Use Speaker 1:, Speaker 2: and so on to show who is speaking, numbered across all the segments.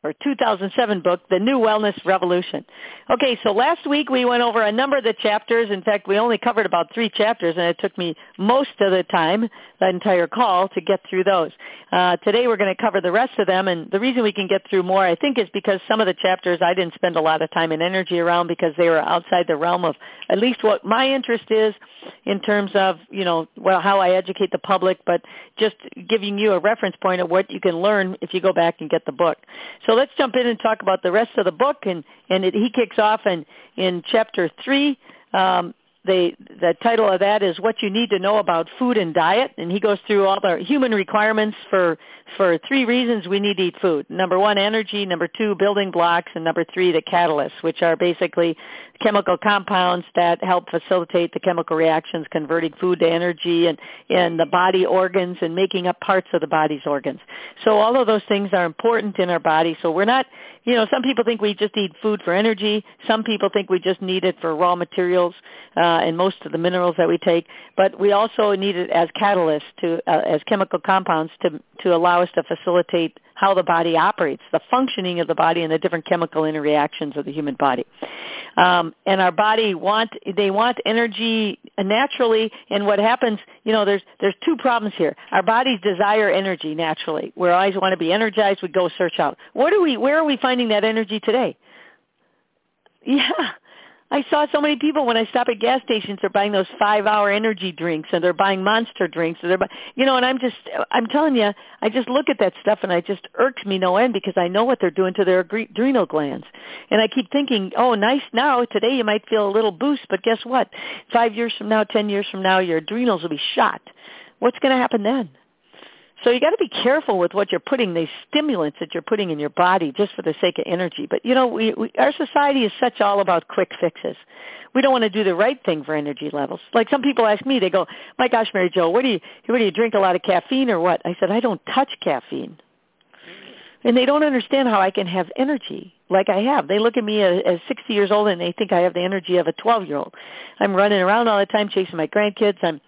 Speaker 1: or 2007 book, The New Wellness Revolution. Okay, so last week we went over a number of the chapters. In fact, we only covered about 3 chapters, and it took me most of the time, that entire call, to get through those. Today we're going to cover the rest of them, and the reason we can get through more, I think, is because some of the chapters I didn't spend a lot of time and energy around because they were outside the realm of at least what my interest is in terms of, how I educate the public, but just giving you a reference point of what you can learn if you go back and get the book. So let's jump in and talk about the rest of the book, and he kicks off in chapter 3. The title of that is What You Need to Know About Food and Diet, and he goes through all the human requirements for 3 reasons we need to eat food. Number 1, energy. Number 2, building blocks. And number 3, the catalysts, which are basically chemical compounds that help facilitate the chemical reactions converting food to energy and the body organs and making up parts of the body's organs. So all of those things are important in our body. So we're not, some people think we just eat food for energy. Some people think we just need it for raw materials and most of the minerals that we take. But we also need it as catalysts, as chemical compounds to allow us to facilitate how the body operates, the functioning of the body and the different chemical interreactions of the human body. And our body want energy naturally, and what happens, there's 2 problems here. Our bodies desire energy naturally. We always want to be energized, we go search out. Where are we finding that energy today? Yeah. I saw so many people when I stop at gas stations, they're buying those 5-hour energy drinks, and they're buying Monster drinks, and and I'm telling you, I just look at that stuff, and it just irks me no end because I know what they're doing to their adrenal glands. And I keep thinking, oh, nice now, today you might feel a little boost, but guess what? 5 years from now, 10 years from now, your adrenals will be shot. What's going to happen then? So you got to be careful with what you're putting, these stimulants that you're putting in your body just for the sake of energy. But, our society is such all about quick fixes. We don't want to do the right thing for energy levels. Like some people ask me, they go, my gosh, Mary Jo, what do you drink a lot of caffeine or what? I said, I don't touch caffeine. And they don't understand how I can have energy like I have. They look at me as 60 years old and they think I have the energy of a 12-year-old. I'm running around all the time chasing my grandkids. I'm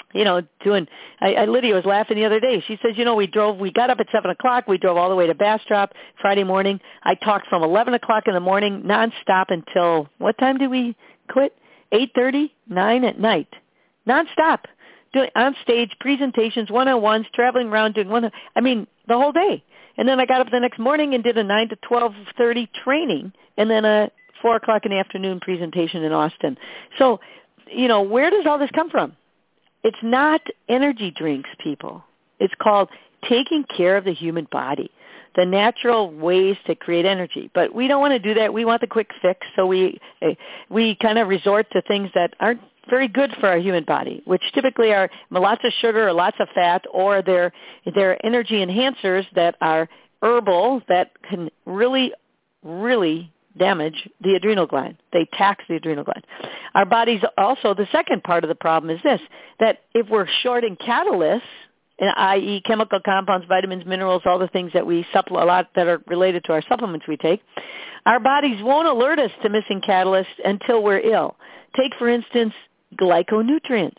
Speaker 1: Lydia was laughing the other day. She says, we got up at 7 o'clock. We drove all the way to Bastrop Friday morning. I talked from 11 o'clock in the morning nonstop until, what time did we quit? 8:30, 9 at night. Nonstop. Doing on stage presentations, one-on-ones, traveling around doing the whole day. And then I got up the next morning and did a 9 to 12:30 training and then a 4 o'clock in the afternoon presentation in Austin. So, where does all this come from? It's not energy drinks, people. It's called taking care of the human body, the natural ways to create energy. But we don't want to do that. We want the quick fix, so we kind of resort to things that aren't very good for our human body, which typically are lots of sugar or lots of fat, or they're energy enhancers that are herbal that can really, really damage the adrenal gland. They tax the adrenal gland. Our bodies also, the second part of the problem is this, that if we're short in catalysts, i.e. chemical compounds, vitamins, minerals, all the things that we supplement, a lot that are related to our supplements we take, our bodies won't alert us to missing catalysts until we're ill. Take, for instance, glyconutrients.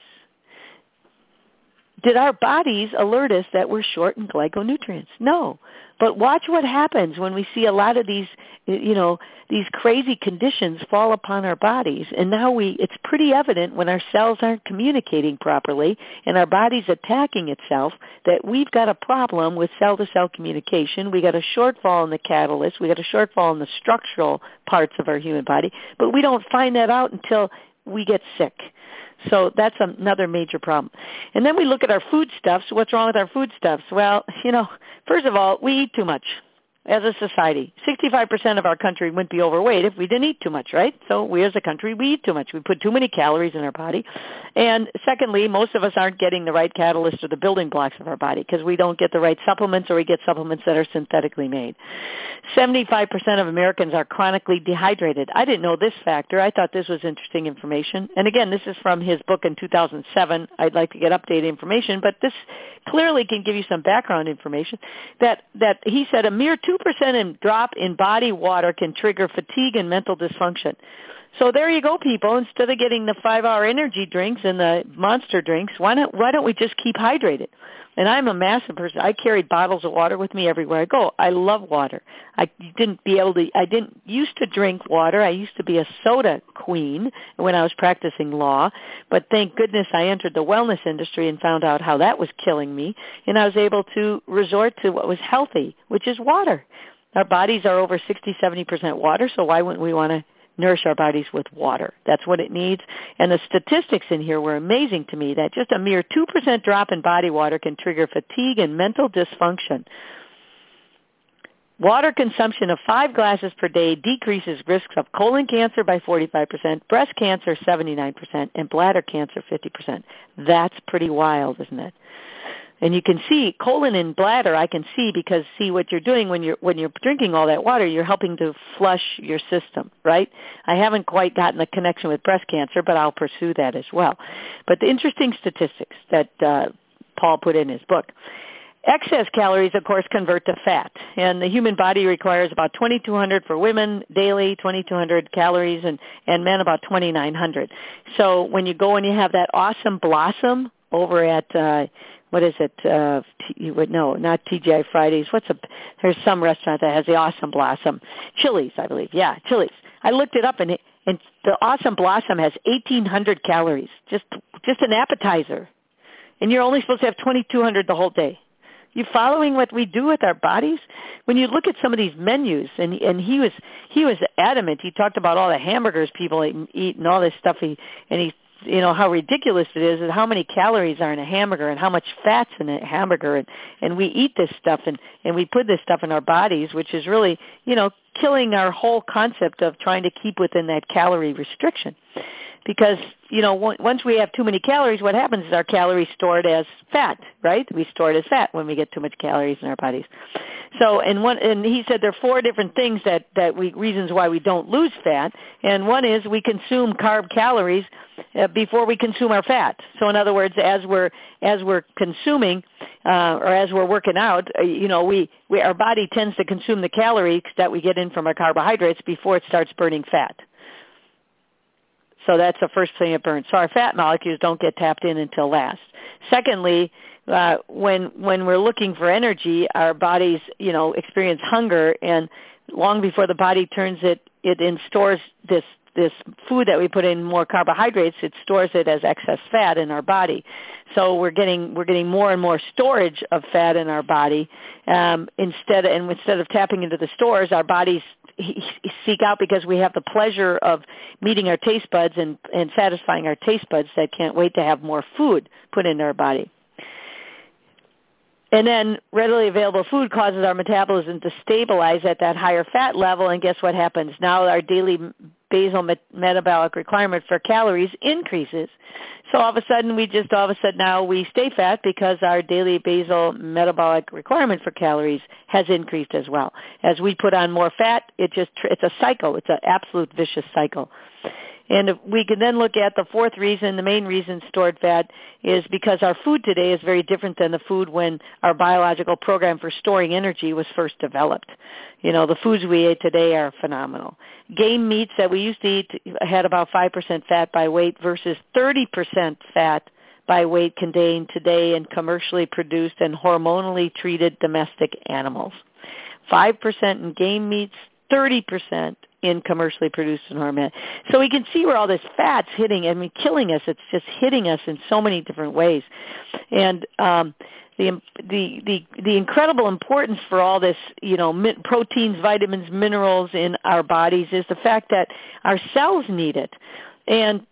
Speaker 1: Did our bodies alert us that we're short in glyconutrients? No. But watch what happens when we see a lot of these, these crazy conditions fall upon our bodies. And now it's pretty evident when our cells aren't communicating properly and our body's attacking itself that we've got a problem with cell-to-cell communication. We got a shortfall in the catalyst. We got a shortfall in the structural parts of our human body. But we don't find that out until we get sick. So that's another major problem. And then we look at our foodstuffs. What's wrong with our foodstuffs? Well, first of all, we eat too much as a society. 65% of our country wouldn't be overweight if we didn't eat too much, right? So we as a country, we eat too much. We put too many calories in our body. And secondly, most of us aren't getting the right catalyst or the building blocks of our body because we don't get the right supplements, or we get supplements that are synthetically made. 75% of Americans are chronically dehydrated. I didn't know this factor. I thought this was interesting information. And again, this is from his book in 2007. I'd like to get updated information, but this clearly can give you some background information that he said a mere 2% drop in body water can trigger fatigue and mental dysfunction. So there you go, people. Instead of getting the 5-hour energy drinks and the Monster drinks, why don't we just keep hydrated? And I'm a massive person. I carry bottles of water with me everywhere I go. I love water. I didn't used to drink water. I used to be a soda queen when I was practicing law. But thank goodness I entered the wellness industry and found out how that was killing me. And I was able to resort to what was healthy, which is water. Our bodies are over 60-70% water, so why wouldn't we want to nourish our bodies with water? That's what it needs. And the statistics in here were amazing to me, that just a mere 2% drop in body water can trigger fatigue and mental dysfunction. Water consumption of 5 glasses per day decreases risks of colon cancer by 45%, breast cancer 79%, and bladder cancer 50%. That's pretty wild, isn't it? And you can see colon and bladder, I can see, because see what you're doing when you're drinking all that water, you're helping to flush your system, right? I haven't quite gotten the connection with breast cancer, but I'll pursue that as well. But the interesting statistics that Paul put in his book. Excess calories, of course, convert to fat, and the human body requires about 2,200 for women daily, 2,200 calories, and men about 2,900. So when you go and you have that awesome blossom over at what is it? No, not TGI Fridays. There's some restaurant that has the Awesome Blossom. Chili's, I believe. Yeah, Chili's. I looked it up, and the Awesome Blossom has 1,800 calories, just an appetizer. And you're only supposed to have 2,200 the whole day. You following what we do with our bodies? When you look at some of these menus, and he was adamant. He talked about all the hamburgers people eat and all this stuff. How ridiculous it is and how many calories are in a hamburger and how much fat's in a hamburger. And we eat this stuff and we put this stuff in our bodies, which is really, killing our whole concept of trying to keep within that calorie restriction. Because, once we have too many calories, what happens is our calories stored as fat, right? We store it as fat when we get too much calories in our bodies. So, and he said there are 4 different things reasons why we don't lose fat. And one is we consume carb calories before we consume our fat. So in other words, as we're consuming or as we're working out, our body tends to consume the calories that we get in from our carbohydrates before it starts burning fat. So that's the first thing it burns. So our fat molecules don't get tapped in until last. Secondly, when we're looking for energy, our bodies, experience hunger, and long before the body turns it and stores this food that we put in more carbohydrates, it stores it as excess fat in our body. So we're getting more and more storage of fat in our body. Instead of tapping into the stores, our bodies seek out, because we have the pleasure of meeting our taste buds and satisfying our taste buds that can't wait to have more food put into our body. And then readily available food causes our metabolism to stabilize at that higher fat level, and guess what happens? Now our daily basal metabolic requirement for calories increases. So all of a sudden now we stay fat because our daily basal metabolic requirement for calories has increased as well. As we put on more fat, it's a cycle. It's an absolute vicious cycle. And we can then look at the 4th reason, the main reason stored fat is because our food today is very different than the food when our biological program for storing energy was first developed. The foods we eat today are phenomenal. Game meats that we used to eat had about 5% fat by weight versus 30% fat by weight contained today in commercially produced and hormonally treated domestic animals. 5% in game meats, 30% in commercially produced and hormone. So we can see where all this fat's hitting and killing us. It's just hitting us in so many different ways. And the incredible importance for all this, proteins, vitamins, minerals in our bodies is the fact that our cells need it. And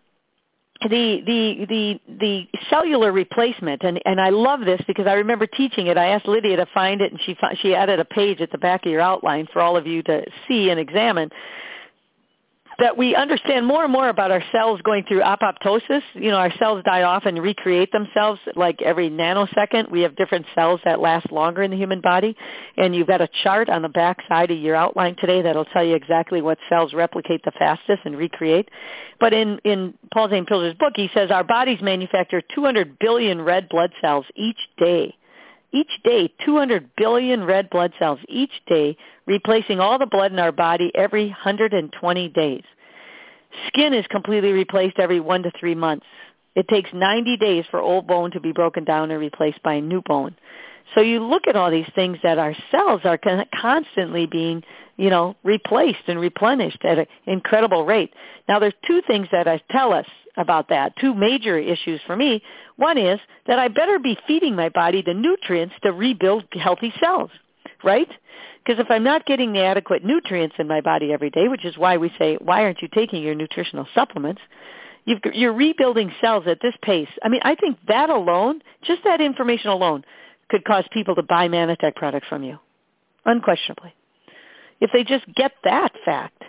Speaker 1: the cellular replacement, and I love this because I remember teaching it. I asked Lydia to find it, and she added a page at the back of your outline for all of you to see and examine, that we understand more and more about our cells going through apoptosis. Our cells die off and recreate themselves like every nanosecond. We have different cells that last longer in the human body, and you've got a chart on the back side of your outline today that'll tell you exactly what cells replicate the fastest and recreate. But in Paul Zane Pilger's book, he says our bodies manufacture 200 billion red blood cells each day. Each day, 200 billion red blood cells each day, replacing all the blood in our body every 120 days. Skin is completely replaced every 1 to 3 months. It takes 90 days for old bone to be broken down and replaced by new bone. So you look at all these things that our cells are constantly being, replaced and replenished at an incredible rate. Now, there's two things that I tell us about that, two major issues for me. One is that I better be feeding my body the nutrients to rebuild healthy cells, right? Because if I'm not getting the adequate nutrients in my body every day, which is why we say, why aren't you taking your nutritional supplements? You're rebuilding cells at this pace. I mean, I think that alone, just that information alone, could cause people to buy Manatech products from you, unquestionably, if they just get that fact.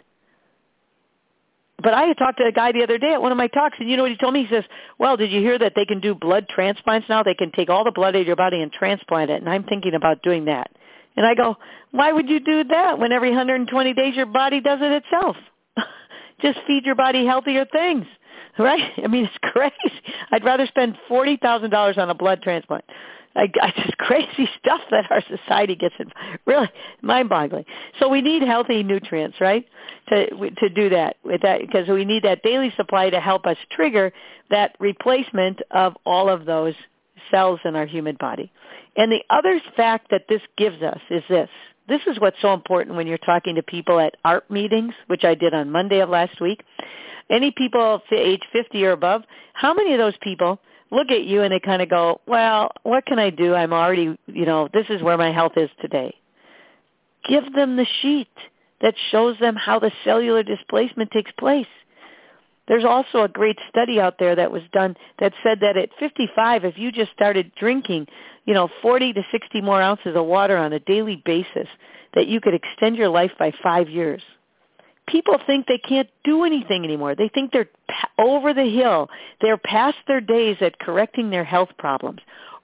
Speaker 1: But I had talked to a guy the other day at one of my talks, and you know what he told me? He says, well, did you hear that they can do blood transplants now? They can take all the blood out of your body and transplant it, and I'm thinking about doing that. And I go, why would you do that when every 120 days your body does it itself? Just feed your body healthier things, right? I mean, it's crazy. I'd rather spend $40,000 on a blood transplant. Just crazy stuff that our society gets in. Really mind-boggling. So we need healthy nutrients, right, to do that, because we need that daily supply to help us trigger that replacement of all of those cells in our human body. And the other fact that this gives us is this. This is what's so important when you're talking to people at ARP meetings, which I did on Monday of last week. Any people age 50 or above, how many of those people look at you and they kind of go, well, what can I do? I'm already, this is where my health is today. Give them the sheet that shows them how the cellular displacement takes place. There's also a great study out there that was done that said that at 55, if you just started drinking, 40 to 60 more ounces of water on a daily basis, that you could extend your life by 5 years. People think they can't do anything anymore. They think they're over the hill. They're past their days at correcting their health problems.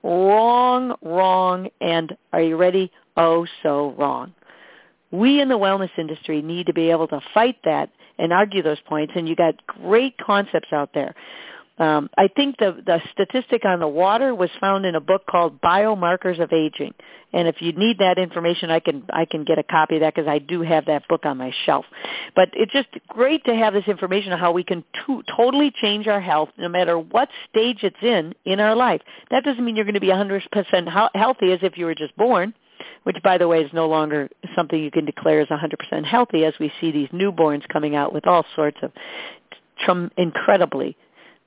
Speaker 1: Wrong, and are you ready? Oh, so wrong. We in the wellness industry need to be able to fight that and argue those points, and you got great concepts out there. I think the statistic on the water was found in a book called Biomarkers of Aging. And if you need that information, I can get a copy of that because I do have that book on my shelf. But it's just great to have this information on how we can totally change our health no matter what stage it's in our life. That doesn't mean you're going to be 100% healthy as if you were just born, which, by the way, is no longer something you can declare as 100% healthy, as we see these newborns coming out with all sorts of incredibly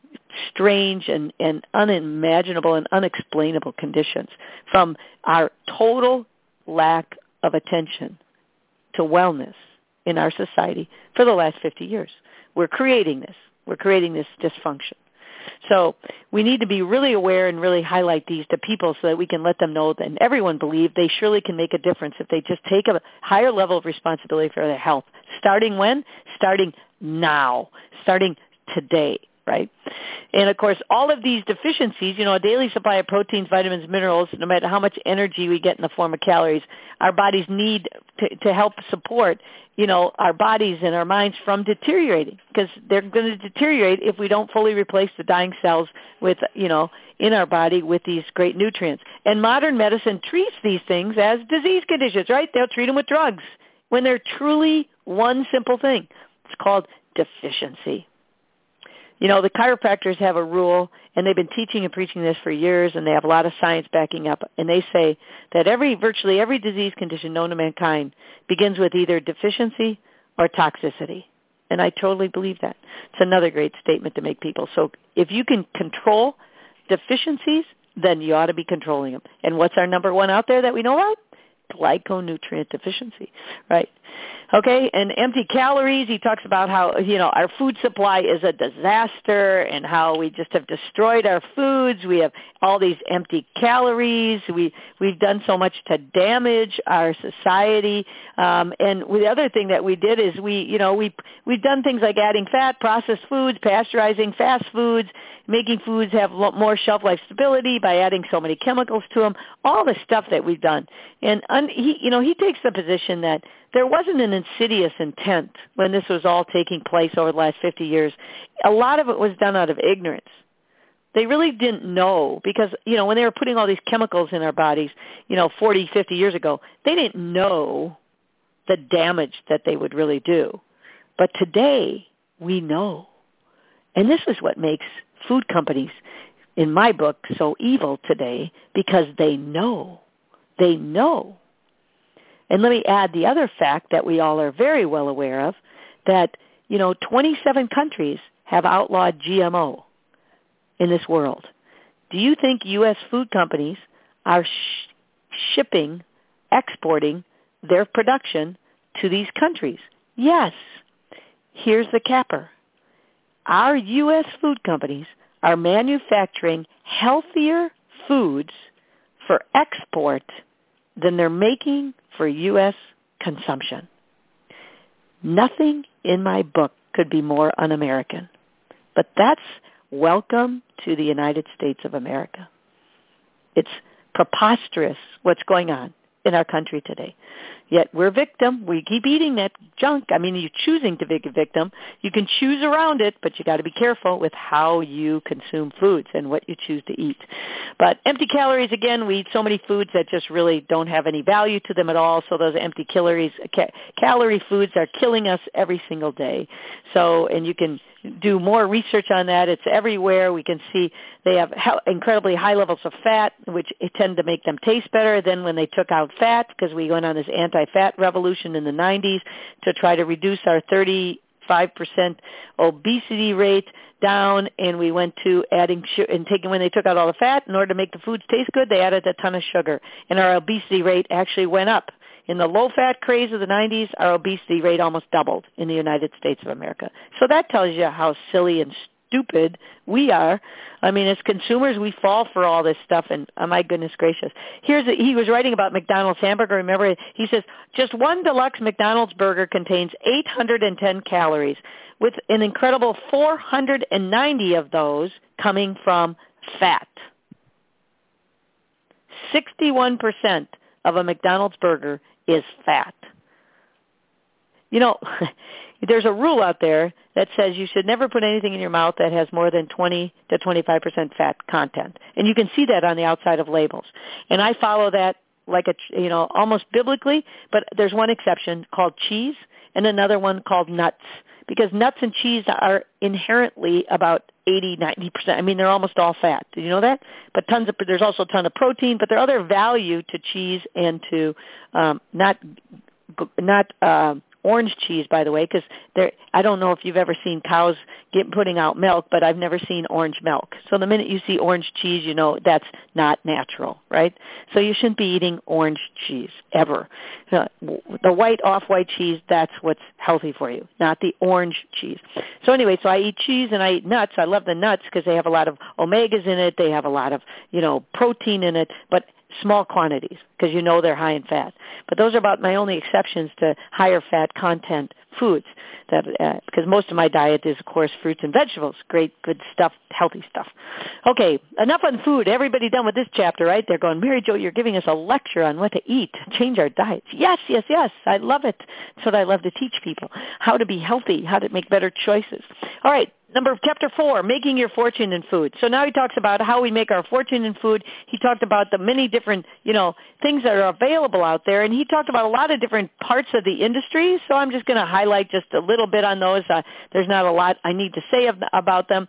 Speaker 1: strange and unimaginable and unexplainable conditions from our total lack of attention to wellness in our society for the last 50 years. We're creating this. We're creating this dysfunction. So we need to be really aware and really highlight these to people so that we can let them know and everyone believe they surely can make a difference if they just take a higher level of responsibility for their health. Starting when? Starting now. Starting today. Right? And, of course, all of these deficiencies, a daily supply of proteins, vitamins, minerals, no matter how much energy we get in the form of calories, our bodies need to help support, our bodies and our minds from deteriorating, because they're going to deteriorate if we don't fully replace the dying cells with, in our body with these great nutrients. And modern medicine treats these things as disease conditions, right? They'll treat them with drugs when they're truly one simple thing. It's called deficiency. The chiropractors have a rule, and they've been teaching and preaching this for years, and they have a lot of science backing up. And they say that virtually every disease condition known to mankind begins with either deficiency or toxicity. And I totally believe that. It's another great statement to make people. So if you can control deficiencies, then you ought to be controlling them. And what's our number one out there that we know about? Glyconutrient deficiency, right? Okay, and empty calories, he talks about how, our food supply is a disaster and how we just have destroyed our foods. We have all these empty calories. We've done so much to damage our society. And the other thing that we did is we've done things like adding fat, processed foods, pasteurizing fast foods, making foods have more shelf life stability by adding so many chemicals to them, all the stuff that we've done. And he takes the position that there wasn't an insidious intent when this was all taking place over the last 50 years. A lot of it was done out of ignorance. They really didn't know because, when they were putting all these chemicals in our bodies, 40, 50 years ago, they didn't know the damage that they would really do. But today, we know. And this is what makes food companies, in my book, so evil today because they know. They know. And let me add the other fact that we all are very well aware of, that, 27 countries have outlawed GMO in this world. Do you think U.S. food companies are shipping, exporting their production to these countries? Yes. Here's the capper. Our U.S. food companies are manufacturing healthier foods for export than they're making for U.S. consumption. Nothing in my book could be more un-American. But that's welcome to the United States of America. It's preposterous what's going on in our country today. Yet we're victim. We keep eating that junk. I mean, you're choosing to be a victim. You can choose around it, but you got to be careful with how you consume foods and what you choose to eat. But empty calories, again, we eat so many foods that just really don't have any value to them at all. So those empty calorie foods are killing us every single day. So, and you can do more research on that. It's everywhere. We can see they have incredibly high levels of fat, which tend to make them taste better than when they took out fat, because we went on this anti-fat revolution in the 90s to try to reduce our 35% obesity rate down, and we went to adding when they took out all the fat, in order to make the foods taste good, they added a ton of sugar, and our obesity rate actually went up. In the low-fat craze of the 90s, our obesity rate almost doubled in the United States of America. So that tells you how silly and stupid we are. I mean, as consumers, we fall for all this stuff, and my goodness gracious. He was writing about McDonald's hamburger. Remember, he says, just one deluxe McDonald's burger contains 810 calories, with an incredible 490 of those coming from fat. 61% of a McDonald's burger is fat. There's a rule out there that says you should never put anything in your mouth that has more than 20 to 25% fat content. And you can see that on the outside of labels. And I follow that like almost biblically, but there's one exception called cheese and another one called nuts, because nuts and cheese are inherently about 80, 90%. I mean, they're almost all fat. Did you know that? But there's also a ton of protein, but there are other value to cheese and to not orange cheese, by the way, because I don't know if you've ever seen cows putting out milk, but I've never seen orange milk. So the minute you see orange cheese, you know that's not natural, right? So you shouldn't be eating orange cheese ever. The white, off-white cheese, that's what's healthy for you, not the orange cheese. So anyway, so I eat cheese and I eat nuts. I love the nuts because they have a lot of omegas in it. They have a lot of, protein in it, but small quantities, because they're high in fat. But those are about my only exceptions to higher fat content foods, because most of my diet is, of course, fruits and vegetables. Great, good stuff, healthy stuff. Okay, enough on food. Everybody done with this chapter, right? They're going, Mary Jo, you're giving us a lecture on what to eat to change our diets. Yes. I love it. That's what I love to teach people, how to be healthy, how to make better choices. All right. Chapter 4, making your fortune in food. So now he talks about how we make our fortune in food. He talked about the many different, things that are available out there, and he talked about a lot of different parts of the industry. So I'm just going to highlight just a little bit on those. There's not a lot I need to say about them,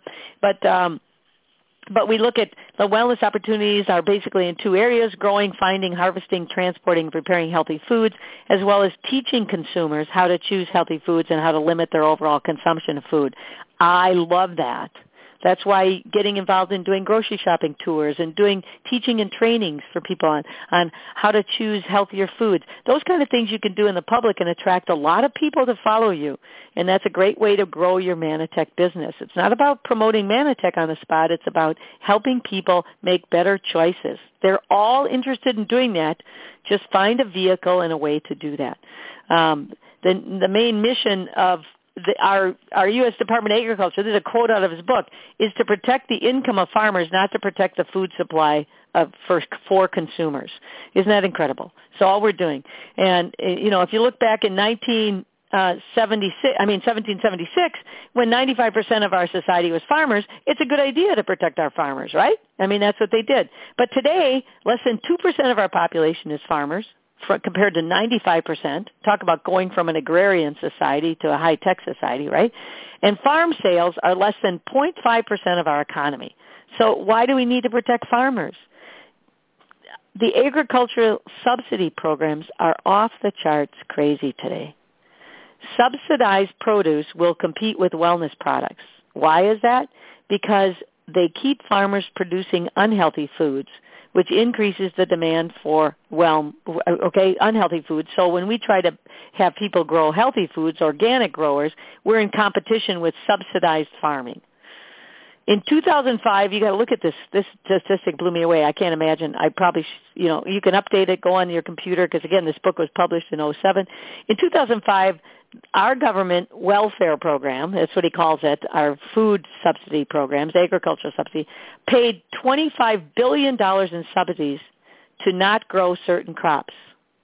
Speaker 1: but we look at the wellness opportunities are basically in two areas: growing, finding, harvesting, transporting, preparing healthy foods, as well as teaching consumers how to choose healthy foods and how to limit their overall consumption of food. I love that. That's why getting involved in doing grocery shopping tours and doing teaching and trainings for people on how to choose healthier foods. Those kind of things you can do in the public and attract a lot of people to follow you. And that's a great way to grow your Manitech business. It's not about promoting Manitech on the spot. It's about helping people make better choices. They're all interested in doing that. Just find a vehicle and a way to do that. The main mission of our U.S. Department of Agriculture, this is a quote out of his book, is to protect the income of farmers, not to protect the food supply for consumers. Isn't that incredible? So all we're doing. And, if you look back in 1776, when 95% of our society was farmers, it's a good idea to protect our farmers, right? I mean, that's what they did. But today, less than 2% of our population is farmers. compared to 95%. Talk about going from an agrarian society to a high-tech society, right? And farm sales are less than 0.5% of our economy. So why do we need to protect farmers? The agricultural subsidy programs are off the charts crazy today. Subsidized produce will compete with wellness products. Why is that? Because they keep farmers producing unhealthy foods, which increases the demand for, unhealthy foods. So when we try to have people grow healthy foods, organic growers, we're in competition with subsidized farming. In 2005, you got to look at this. This statistic blew me away. I can't imagine. I probably, you can update it, go on your computer, because, again, this book was published in 2007. In 2005, our government welfare program, that's what he calls it, our food subsidy programs, agricultural subsidy, paid $25 billion in subsidies to not grow certain crops.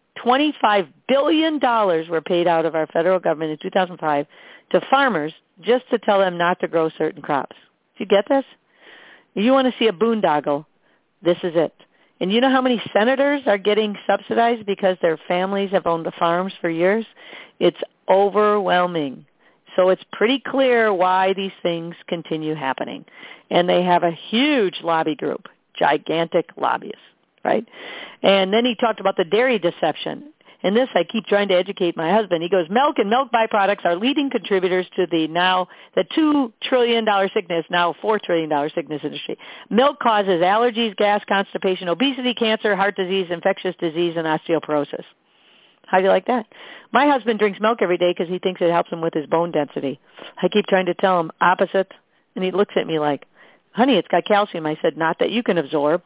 Speaker 1: $25 billion were paid out of our federal government in 2005 to farmers just to tell them not to grow certain crops. Do you get this? If you want to see a boondoggle, this is it. And you know how many senators are getting subsidized because their families have owned the farms for years? It's overwhelming. So it's pretty clear why these things continue happening. And they have a huge lobby group, gigantic lobbyists, right? And then he talked about the dairy deception. And this, I keep trying to educate my husband. He goes, milk and milk byproducts are leading contributors to the $2 trillion sickness, now $4 trillion sickness industry. Milk causes allergies, gas, constipation, obesity, cancer, heart disease, infectious disease, and osteoporosis. How do you like that? My husband drinks milk every day because he thinks it helps him with his bone density. I keep trying to tell him opposite, and he looks at me like, honey, it's got calcium. I said, not that you can absorb.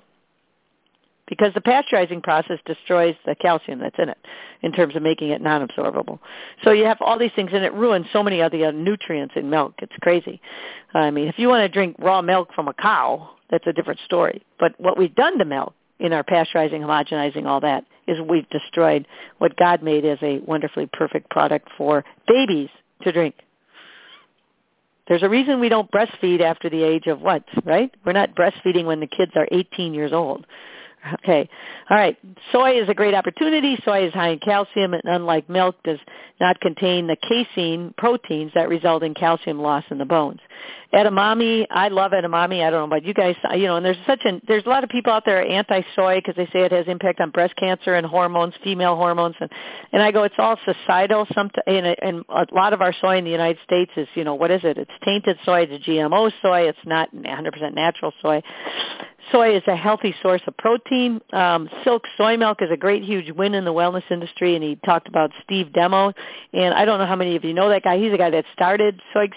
Speaker 1: Because the pasteurizing process destroys the calcium that's in it in terms of making it non-absorbable. So you have all these things, and it ruins so many of the nutrients in milk. It's crazy. I mean, if you want to drink raw milk from a cow, that's a different story. But what we've done to milk in our pasteurizing, homogenizing, all that, is we've destroyed what God made as a wonderfully perfect product for babies to drink. There's a reason we don't breastfeed after the age of what, right? We're not breastfeeding when the kids are 18 years old. Okay. All right. Soy is a great opportunity. Soy is high in calcium and, unlike milk, does not contain the casein proteins that result in calcium loss in the bones. Edamame, I love edamame. I don't know about you guys, and there's a lot of people out there anti-soy because they say it has impact on breast cancer and hormones, female hormones. And I go, it's all societal. And a lot of our soy in the United States is, what is it? It's tainted soy. It's GMO soy. It's not 100% natural soy. Soy is a healthy source of protein. Silk soy milk is a great, huge win in the wellness industry, and he talked about Steve Demo. And I don't know how many of you know that guy. He's the guy that started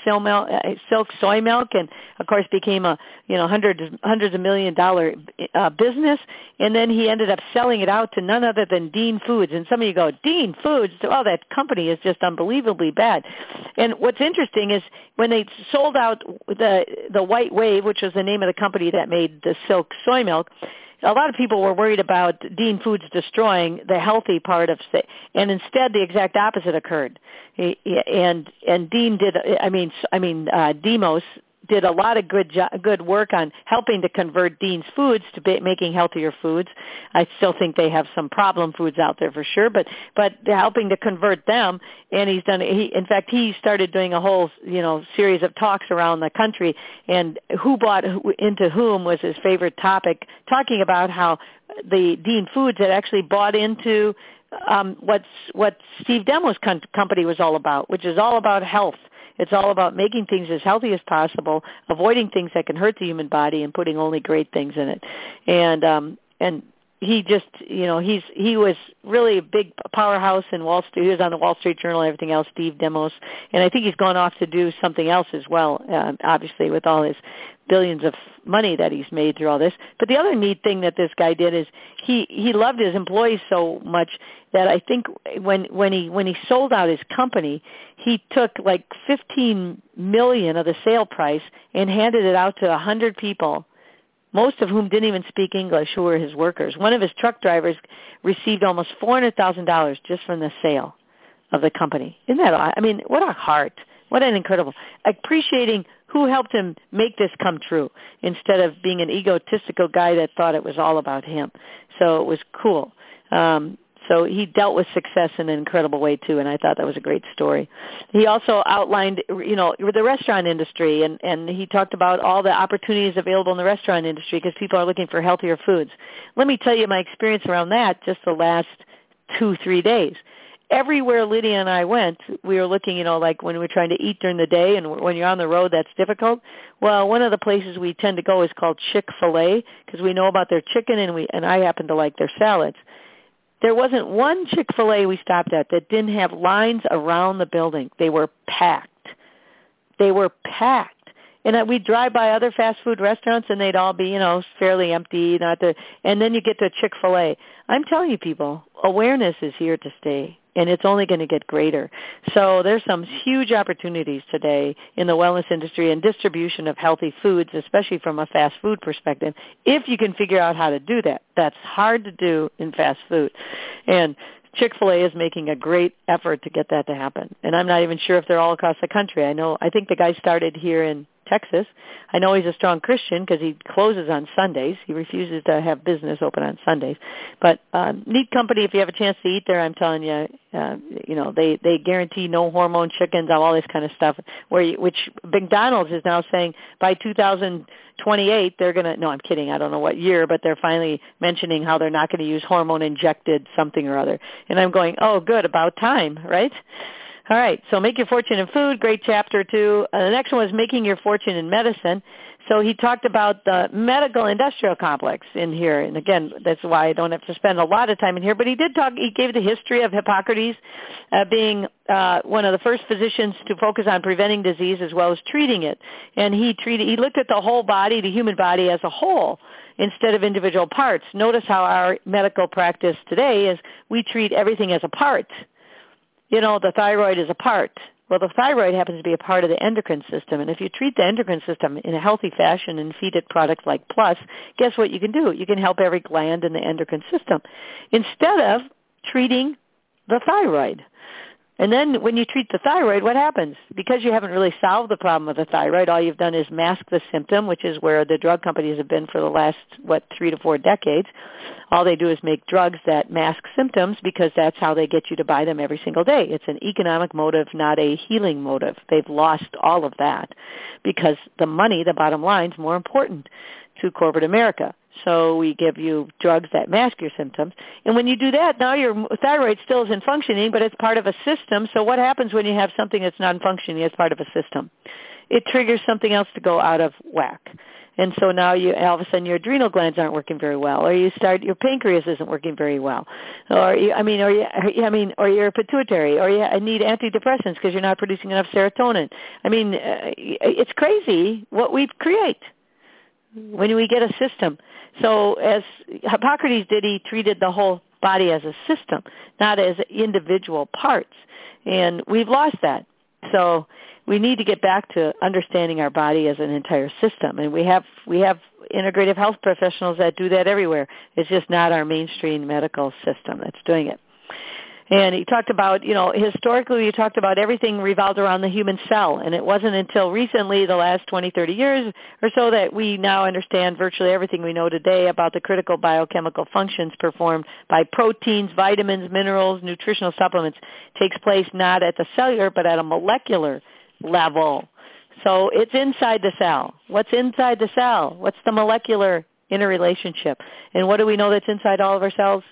Speaker 1: Silk soy milk, and of course became a hundreds of $1 million business. And then he ended up selling it out to none other than Dean Foods. And some of you go, Dean Foods? Oh, that company is just unbelievably bad. And what's interesting is when they sold out the White Wave, which was the name of the company that made the Silk soy milk, a lot of people were worried about Dean Foods destroying the healthy part of it, and instead the exact opposite occurred. And Dean did, Demos did a lot of good work on helping to convert Dean's Foods to making healthier foods. I still think they have some problem foods out there for sure, but they're helping to convert them. And in fact, he started doing a whole series of talks around the country, and who bought into whom was his favorite topic, talking about how the Dean Foods had actually bought into what Steve Demo's company was all about, which is all about health. It's all about making things as healthy as possible, avoiding things that can hurt the human body, and putting only great things in it. And he just, he was really a big powerhouse in Wall Street. He was on the Wall Street Journal and everything else, Steve Demos. And I think he's gone off to do something else as well, obviously, with all his billions of money that he's made through all this. But the other neat thing that this guy did is he loved his employees so much that I think when he sold out his company, he took like $15 million of the sale price and handed it out to 100 people, most of whom didn't even speak English, who were his workers. One of his truck drivers received almost $400,000 just from the sale of the company. Isn't that, what a heart. What an incredible, appreciating who helped him make this come true instead of being an egotistical guy that thought it was all about him. So it was cool. So he dealt with success in an incredible way too, and I thought that was a great story. He also outlined, the restaurant industry, and he talked about all the opportunities available in the restaurant industry because people are looking for healthier foods. Let me tell you my experience around that just the last 2-3 days. Everywhere Lydia and I went, we were looking, like when we're trying to eat during the day and when you're on the road, that's difficult. Well, one of the places we tend to go is called Chick-fil-A because we know about their chicken and I happen to like their salads. There wasn't one Chick-fil-A we stopped at that didn't have lines around the building. They were packed. And we'd drive by other fast food restaurants, and they'd all be, fairly empty. And then you get to Chick-fil-A. I'm telling you, people, awareness is here to stay, and it's only going to get greater. So there's some huge opportunities today in the wellness industry and distribution of healthy foods, especially from a fast food perspective, if you can figure out how to do that. That's hard to do in fast food. And Chick-fil-A is making a great effort to get that to happen. And I'm not even sure if they're all across the country. I think the guy started here in Texas. I know he's a strong Christian because he closes on Sundays. He refuses to have business open on Sundays. But neat company if you have a chance to eat there. I'm telling you, they guarantee no hormone chickens, all this kind of stuff. Which McDonald's is now saying by 2028 they're going to. No, I'm kidding. I don't know what year, but they're finally mentioning how they're not going to use hormone injected something or other. And I'm going, oh, good, about time, right? All right, so make your fortune in food, great chapter 2. The next one was making your fortune in medicine. So he talked about the medical industrial complex in here. And again, that's why I don't have to spend a lot of time in here. But he gave the history of Hippocrates being one of the first physicians to focus on preventing disease as well as treating it. And he looked at the whole body, the human body as a whole, instead of individual parts. Notice how our medical practice today is we treat everything as a part. The thyroid is a part. Well, the thyroid happens to be a part of the endocrine system. And if you treat the endocrine system in a healthy fashion and feed it products like Plus, guess what you can do? You can help every gland in the endocrine system instead of treating the thyroid. And then when you treat the thyroid, what happens? Because you haven't really solved the problem of the thyroid, all you've done is mask the symptom, which is where the drug companies have been for the last, 3 to 4 decades. All they do is make drugs that mask symptoms because that's how they get you to buy them every single day. It's an economic motive, not a healing motive. They've lost all of that because the money, the bottom line, is more important to corporate America. So we give you drugs that mask your symptoms. And when you do that, now your thyroid still isn't functioning, but it's part of a system. So what happens when you have something that's non-functioning as part of a system? It triggers something else to go out of whack. And so now all of a sudden your adrenal glands aren't working very well, or your pancreas isn't working very well, or your pituitary, or you need antidepressants because you're not producing enough serotonin. It's crazy what we create when we get a system. So as Hippocrates did, he treated the whole body as a system, not as individual parts. And we've lost that. So we need to get back to understanding our body as an entire system. And we have integrative health professionals that do that everywhere. It's just not our mainstream medical system that's doing it. And he talked about, historically we talked about everything revolved around the human cell. And it wasn't until recently, the last 20, 30 years or so, that we now understand virtually everything we know today about the critical biochemical functions performed by proteins, vitamins, minerals, nutritional supplements. It takes place not at the cellular, but at a molecular level. So it's inside the cell. What's inside the cell? What's the molecular interrelationship? And what do we know that's inside all of our cells?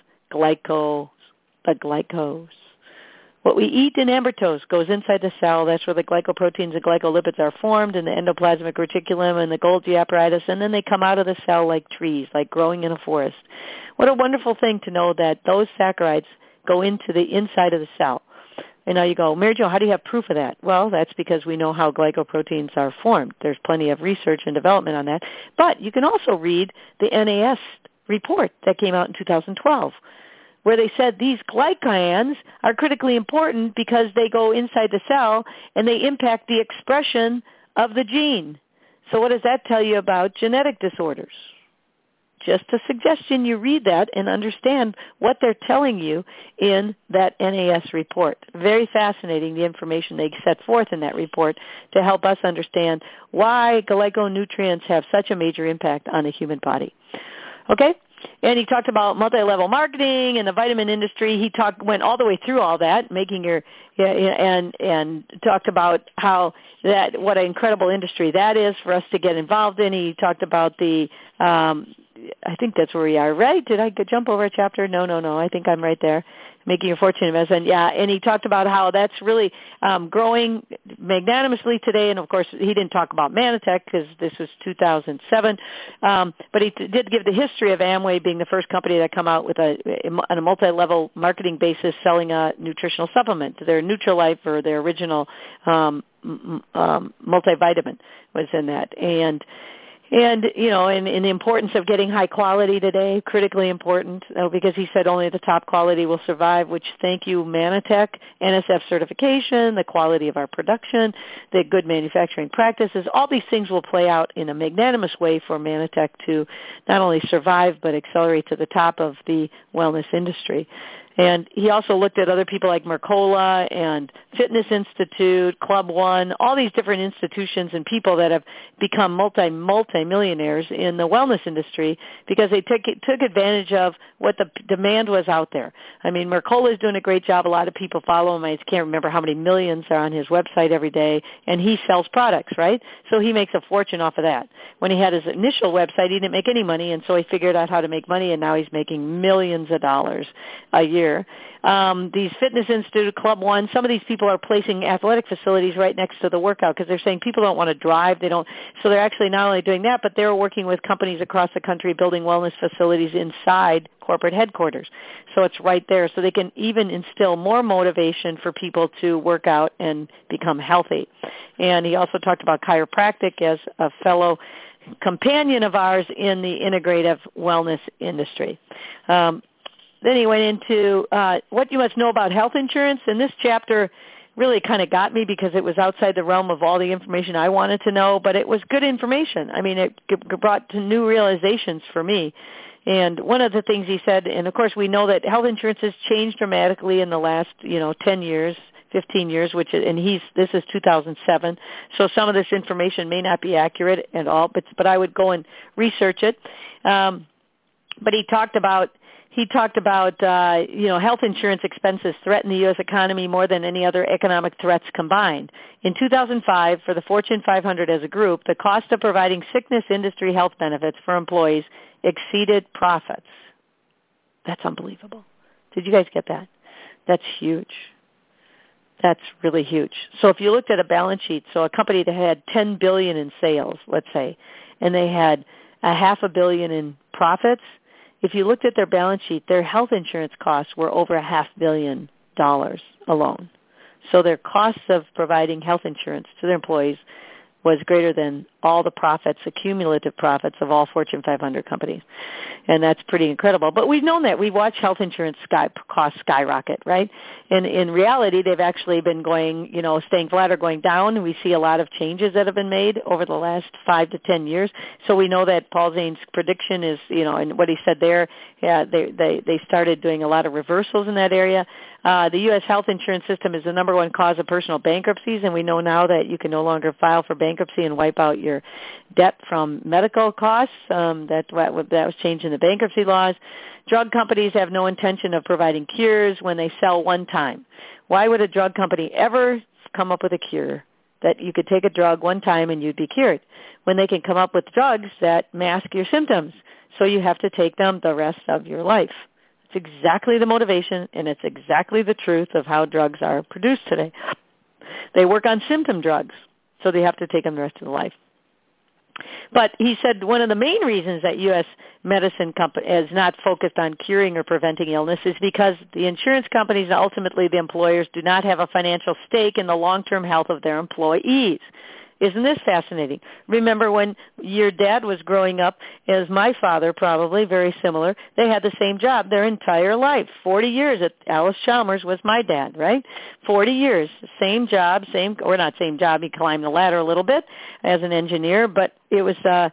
Speaker 1: The glycose. What we eat in ambertose goes inside the cell. That's where the glycoproteins and glycolipids are formed in the endoplasmic reticulum and the Golgi apparatus, and then they come out of the cell like trees, like growing in a forest. What a wonderful thing to know that those saccharides go into the inside of the cell. And now you go, Mary Jo, how do you have proof of that? Well, that's because we know how glycoproteins are formed. There's plenty of research and development on that. But you can also read the NAS report that came out in 2012. Where they said these glycans are critically important because they go inside the cell and they impact the expression of the gene. So what does that tell you about genetic disorders? Just a suggestion you read that and understand what they're telling you in that NAS report. Very fascinating, the information they set forth in that report to help us understand why glyconutrients have such a major impact on the human body. Okay? And he talked about multi-level marketing and the vitamin industry. He went all the way through all that, and talked about how what an incredible industry that is for us to get involved in. He talked about I think that's where we are, right? Did I jump over a chapter? No. I think I'm right there. Making Your Fortune in Medicine. Yeah, and he talked about how that's really growing magnanimously today. And, of course, he didn't talk about Manitech because this was 2007. But he did give the history of Amway being the first company that come out with on a multi-level marketing basis selling a nutritional supplement. Their Nutrilife or their original multivitamin was in that. And the importance of getting high quality today, critically important, because he said only the top quality will survive, which thank you, Manitech, NSF certification, the quality of our production, the good manufacturing practices, all these things will play out in a magnanimous way for Manitech to not only survive but accelerate to the top of the wellness industry. And he also looked at other people like Mercola and Fitness Institute, Club One, all these different institutions and people that have become multi-millionaires in the wellness industry because they took advantage of what the demand was out there. I mean, Mercola is doing a great job. A lot of people follow him. I can't remember how many millions are on his website every day, and he sells products, right? So he makes a fortune off of that. When he had his initial website, he didn't make any money, and so he figured out how to make money, and now he's making millions of dollars a year. These Fitness Institute, Club One, some of these people are placing athletic facilities right next to the workout because they're saying people don't want to drive. So they're actually not only doing that, but they're working with companies across the country building wellness facilities inside corporate headquarters. So it's right there. So they can even instill more motivation for people to work out and become healthy. And he also talked about chiropractic as a fellow companion of ours in the integrative wellness industry. Then he went into what you must know about health insurance, and this chapter really kind of got me because it was outside the realm of all the information I wanted to know, but it was good information. I mean, it brought to new realizations for me. And one of the things he said, and of course we know that health insurance has changed dramatically in the last 10 years, 15 years, this is 2007, so some of this information may not be accurate at all, but I would go and research it. But he talked about health insurance expenses threaten the U.S. economy more than any other economic threats combined. In 2005, for the Fortune 500 as a group, the cost of providing sickness industry health benefits for employees exceeded profits. That's unbelievable. Did you guys get that? That's huge. That's really huge. So if you looked at a balance sheet, so a company that had $10 billion in sales, let's say, and they had $500 million in profits, if you looked at their balance sheet, their health insurance costs were over $500 million alone. So their costs of providing health insurance to their employees was greater than all the profits, the cumulative profits of all Fortune 500 companies. And that's pretty incredible. But we've known that. We've watched health insurance costs skyrocket, right? And in reality, they've actually been staying flat or going down. We see a lot of changes that have been made over the last 5 to 10 years. So we know that Paul Zane's prediction is, and what he said there, they started doing a lot of reversals in that area. The U.S. health insurance system is the number one cause of personal bankruptcies, and we know now that you can no longer file for bankruptcy and wipe out your debt from medical costs. That was changed in the bankruptcy laws. Drug companies have no intention of providing cures when they sell one time. Why would a drug company ever come up with a cure that you could take a drug one time and you'd be cured when they can come up with drugs that mask your symptoms so you have to take them the rest of your life? It's exactly the motivation, and it's exactly the truth of how drugs are produced today. They work on symptom drugs, so they have to take them the rest of their life. But he said one of the main reasons that U.S. medicine is not focused on curing or preventing illness is because the insurance companies and ultimately the employers do not have a financial stake in the long-term health of their employees. Isn't this fascinating? Remember when your dad was growing up, as my father probably, very similar, they had the same job their entire life. 40 years at Alice Chalmers was my dad, right? 40 years, same job, not same job, he climbed the ladder a little bit as an engineer, but it was the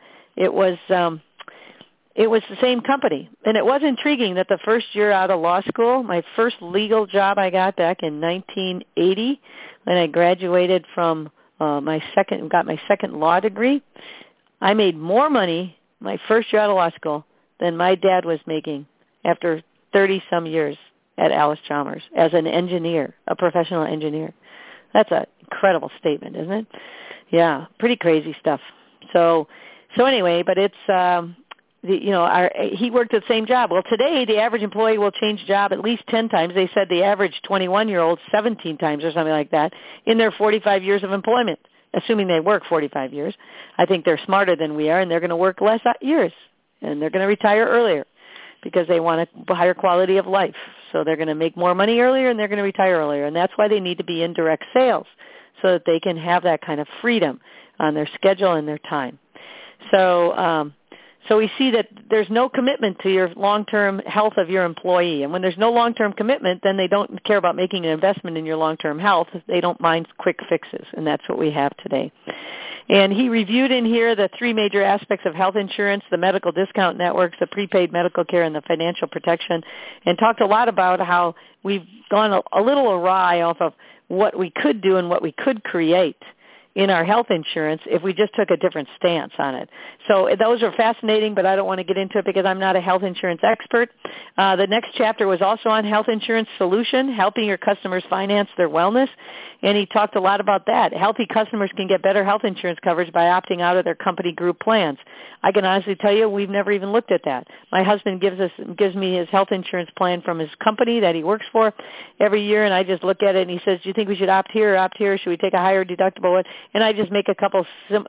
Speaker 1: same company. And it was intriguing that the first year out of law school, my first legal job I got back in 1980 when I graduated from got my second law degree, I made more money my first year out of law school than my dad was making after 30-some years at Allis-Chalmers as an engineer, a professional engineer. That's an incredible statement, isn't it? Yeah, pretty crazy stuff. So anyway, but it's he worked at the same job. Well, today the average employee will change job at least 10 times. They said the average 21-year-old 17 times or something like that in their 45 years of employment, assuming they work 45 years. I think they're smarter than we are, and they're going to work less years, and they're going to retire earlier because they want a higher quality of life. So they're going to make more money earlier, and they're going to retire earlier, and that's why they need to be in direct sales so that they can have that kind of freedom on their schedule and their time. So we see that there's no commitment to your long-term health of your employee. And when there's no long-term commitment, then they don't care about making an investment in your long-term health. They don't mind quick fixes, and that's what we have today. And he reviewed in here the three major aspects of health insurance, the medical discount networks, the prepaid medical care, and the financial protection, and talked a lot about how we've gone a little awry off of what we could do and what we could create in our health insurance if we just took a different stance on it. So those are fascinating, but I don't want to get into it because I'm not a health insurance expert. The next chapter was also on health insurance solution, helping your customers finance their wellness, and he talked a lot about that. Healthy customers can get better health insurance coverage by opting out of their company group plans. I can honestly tell you we've never even looked at that. My husband gives me his health insurance plan from his company that he works for every year, and I just look at it, and he says, do you think we should opt here or opt here? Should we take a higher deductible one? And I just make a couple,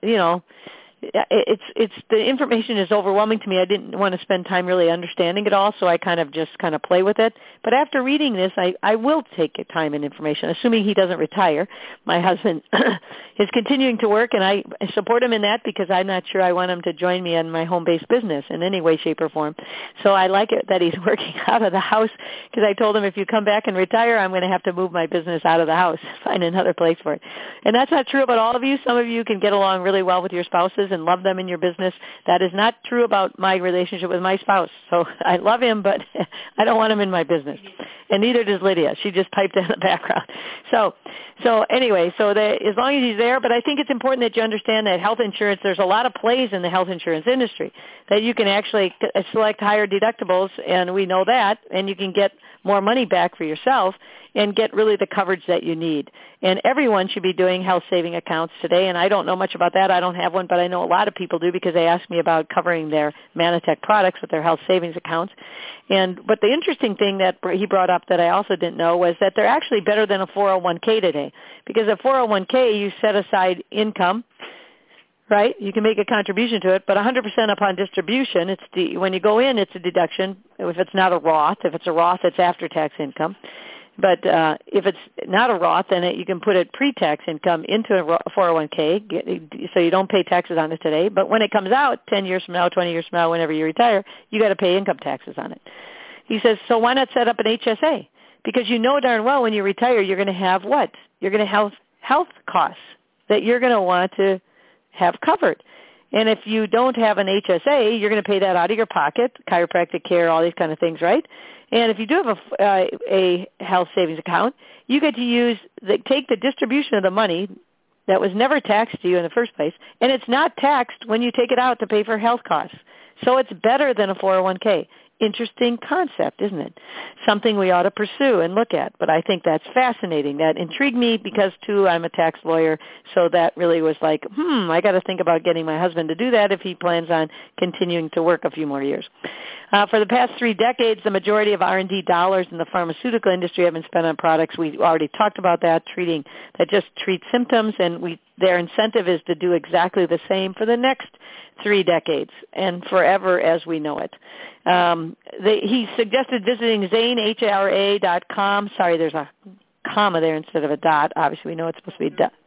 Speaker 1: it's the information is overwhelming to me. I didn't want to spend time really understanding it all, so I kind of play with it. But after reading this, I will take time and information, assuming he doesn't retire. My husband is continuing to work, and I support him in that because I'm not sure I want him to join me in my home-based business in any way, shape, or form. So I like it that he's working out of the house because I told him if you come back and retire, I'm going to have to move my business out of the house, find another place for it. And that's not true about all of you. Some of you can get along really well with your spouses and love them in your business. That is not true about my relationship with my spouse. So I love him, but I don't want him in my business. And neither does Lydia. She just piped in the background. So anyway, as long as he's there, but I think it's important that you understand that health insurance, there's a lot of plays in the health insurance industry, that you can actually select higher deductibles, and we know that, and you can get more money back for yourself and get really the coverage that you need. And everyone should be doing health saving accounts today, and I don't know much about that. I don't have one, but I know a lot of people do because they ask me about covering their Manitech products with their health savings accounts. But the interesting thing that he brought up that I also didn't know was that they're actually better than a 401k today, because a 401k, you set aside income, right? You can make a contribution to it, but 100% upon distribution, when you go in, it's a deduction. If it's not a Roth, it's after-tax income. But if it's not a Roth, then you can put it pre-tax income into a 401k, so you don't pay taxes on it today. But when it comes out 10 years from now, 20 years from now, whenever you retire, you got to pay income taxes on it. He says, so why not set up an HSA? Because you know darn well when you retire, you're going to have what? You're going to have health costs that you're going to want to have covered. And if you don't have an HSA, you're going to pay that out of your pocket, chiropractic care, all these kind of things, right? And if you do have a health savings account, you get to take the distribution of the money that was never taxed to you in the first place, and it's not taxed when you take it out to pay for health costs. So it's better than a 401k. Interesting concept, isn't it? Something we ought to pursue and look at. But I think that's fascinating. That intrigued me because, too, I'm a tax lawyer, so that really was like, I got to think about getting my husband to do that if he plans on continuing to work a few more years. For the past 3 decades, the majority of R&D dollars in the pharmaceutical industry have been spent on products. We already talked about that, that just treat symptoms, and their incentive is to do exactly the same for the next 3 decades and forever as we know it. He suggested visiting zanehra.com. Sorry, there's a comma there instead of a dot. Obviously, we know it's supposed to be a dot.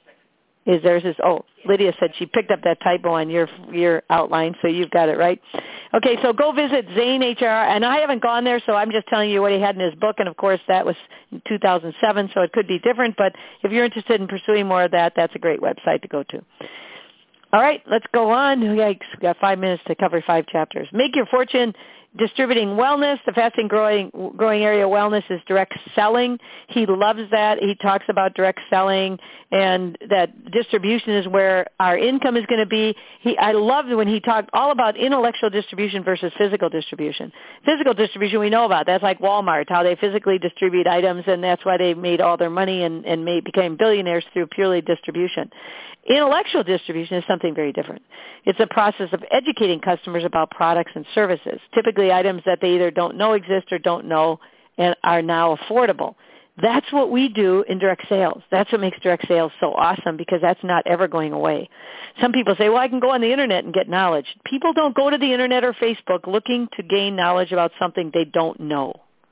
Speaker 1: Lydia said she picked up that typo on your outline, so you've got it right. Okay, so go visit Zane HR, and I haven't gone there, so I'm just telling you what he had in his book, and of course that was in 2007, so it could be different, but if you're interested in pursuing more of that, that's a great website to go to. All right, let's go on. Yikes, we got 5 minutes to cover 5 chapters. Make Your Fortune distributing wellness. The fastest growing area of wellness is direct selling. He loves that. He talks about direct selling and that distribution is where our income is going to be. I loved when he talked all about intellectual distribution versus physical distribution. Physical distribution we know about. That's like Walmart, how they physically distribute items, and that's why they made all their money and became billionaires through purely distribution. Intellectual distribution is something very different. It's a process of educating customers about products and services, typically items that they either don't know exist or don't know and are now affordable. That's what we do in direct sales. That's what makes direct sales so awesome, because that's not ever going away. Some people say, well, I can go on the Internet and get knowledge. People don't go to the Internet or Facebook looking to gain knowledge about something they don't know.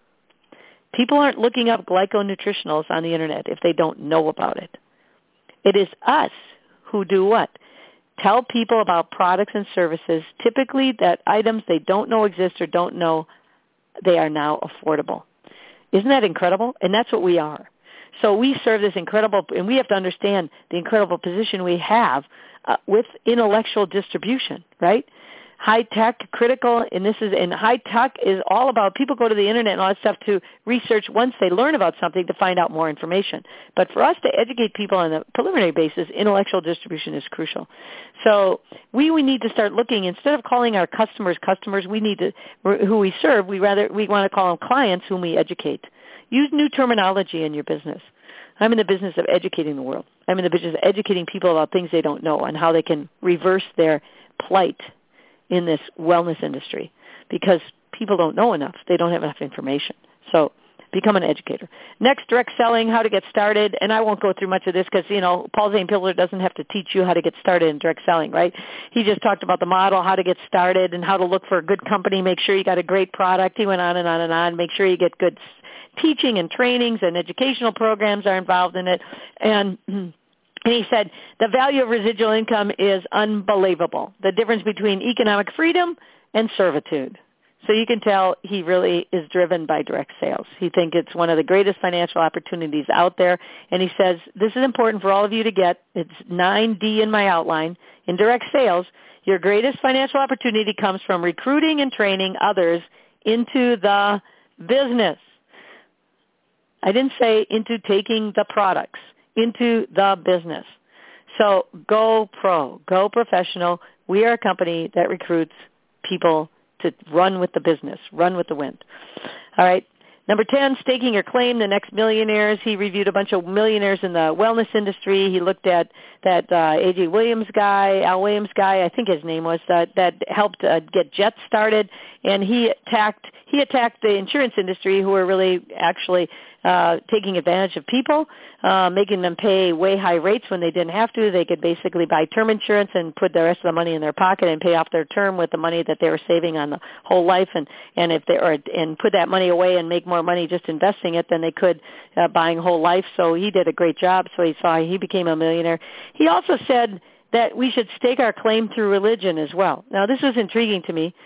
Speaker 1: People aren't looking up glyconutritionals on the Internet if they don't know about it. It is us who do what? Tell people about products and services, typically that items they don't know exist or don't know they are now affordable. Isn't that incredible? And that's what we are. So we serve this incredible, and we have to understand the incredible position we have with intellectual distribution, right? High-tech, critical, and high-tech is all about people go to the Internet and all that stuff to research once they learn about something to find out more information. But for us to educate people on a preliminary basis, intellectual distribution is crucial. So we need to start looking, instead of calling our customers, we need to, who we serve, we want to call them clients whom we educate. Use new terminology in your business. I'm in the business of educating the world. I'm in the business of educating people about things they don't know and how they can reverse their plight in this wellness industry, because people don't know enough. They don't have enough information. So become an educator. Next, direct selling, how to get started. And I won't go through much of this because, Paul Zane Pilzer doesn't have to teach you how to get started in direct selling, right? He just talked about the model, how to get started, and how to look for a good company, make sure you got a great product. He went on and on and on. Make sure you get good teaching and trainings and educational programs are involved in it. And he said, the value of residual income is unbelievable. The difference between economic freedom and servitude. So you can tell he really is driven by direct sales. He thinks it's one of the greatest financial opportunities out there. And he says, this is important for all of you to get. It's 9D in my outline. In direct sales, your greatest financial opportunity comes from recruiting and training others into the business. I didn't say into taking the products. Into the business. So go pro, go professional. We are a company that recruits people to run with the business, run with the wind. All right. Number 10, staking your claim, the next millionaires. He reviewed a bunch of millionaires in the wellness industry. He looked at that A.J. Williams guy, Al Williams guy, I think his name was, that helped get Jet started. And he attacked the insurance industry, who were really actually taking advantage of people, making them pay way high rates when they didn't have to. They could basically buy term insurance and put the rest of the money in their pocket and pay off their term with the money that they were saving on the whole life, and put that money away and make more money just investing it than they could buying whole life. So he did a great job. So he became a millionaire. He also said that we should stake our claim through religion as well. Now, this was intriguing to me.